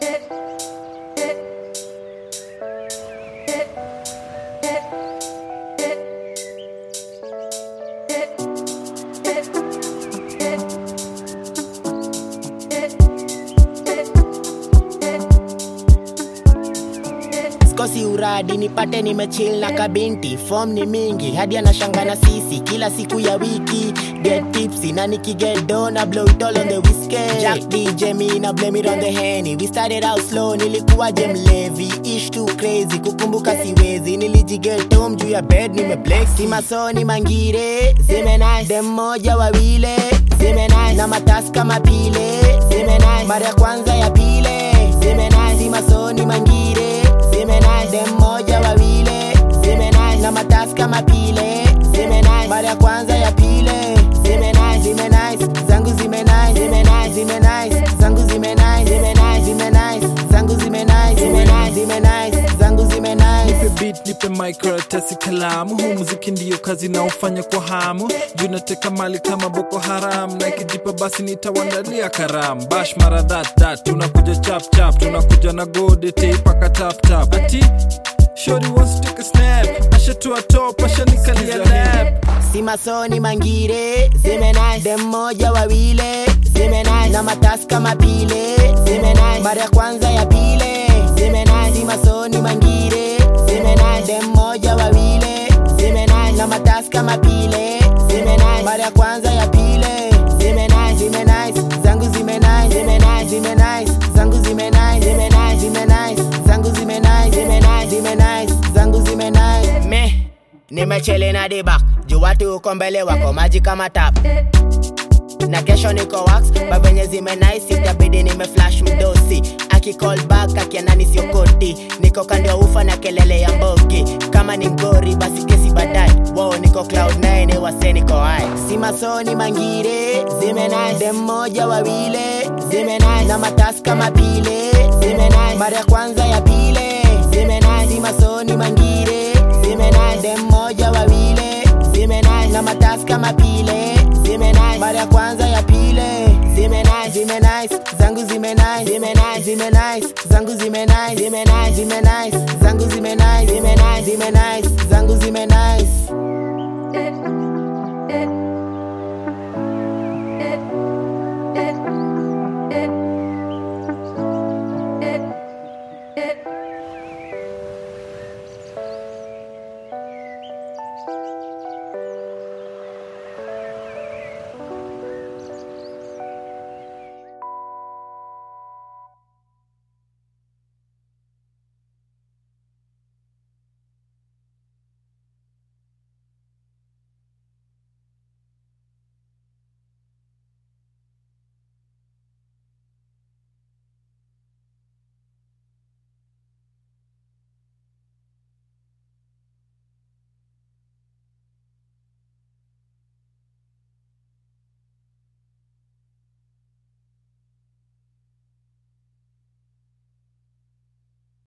Kosi uradi nipate nimechill na kabinti. Form ni mingi hadi anashanga na sisi kila siku ya wiki. Get tipsy na nikiget dough na blow it all on the whiskey. Jack DJ me na blame it on the Henny. We started out slow nilikuwa mlevi. Ish too crazy kukumbuka siwezi. Nilijiget home juu ya bed nimeblex. Simasoni mangire zime nice. Dem moja wawile zime nice. Na matasi kama pile zime nice. Mara ya kwanza ya pile zime nice. Simasoni mangire zime nice. Dem moja wawile zime nice. Na matasi kama pile zime nice. Mara ya kwanza ya pile zime nice. Zime nice. Zangu zime nice. Zime nice. Zime nice. Zangu zime nice. Zime nice. Zime nice. Zangu zime nice. Zime nice. Zime nice. Zangu zime nice. Nipe beat, nipe mic, karatasi, kalamu. Huu muziki ndiyo kazi na ufanya kwa hamu. Juu nateka mali kama Boko Haram. Na ikijipa basi nitawandalia karamu. Bash mara that tunakuja chap chap. Tunakuja na gode tape paka tap tap. Ati shorty wants to take a snap. Asha to a top, asha nikalia lap. Simasoni mangire zime nice. Dem moja wawile zime nice. Na matasi kama pile zime nice. Mara ya kwanza ya pile zime nice. Simasoni mangire zime nice. Dem moja wawile zime nice. Na matasi kama pile zime nice. Mara ya kwanza ya pile zime nice. Zime nice. Zangu zime nice. Zime nice. Zime nice. Zangu zime nice. Zime nice. Zime nice. Zangu zime nice. Zime nice. Zime nice. Zangu zime nice. Me nimechele na dibak. Juu watu uko mbele wako maji kama tap. Na kesho niko wax. Babenye zime nice itabidi nimeflash mdosi. Aki call back akianani sio koti. Niko kando ya ufa na kelele ya mboki. Kama ni mgori basi kesi badai. Wow niko cloud 9 wase niko high. Simasoni mangire zime nice. Dem moja wawile zime nice. Na matasi kama pile zime nice. Mara ya kwanza ya pile zime nice. Simasoni mangire zime nice. Dem moja wawile zime nice. Na matasi kama pile zime nice. Mara ya kwanza ya pile zime nice. Zime nice. Zangu zime nice. Zime nice. Zime nice. Zangu zime nice. Zime nice. Zime nice. Zangu zime nice. Zime nice. Zime nice. Zangu zime nice.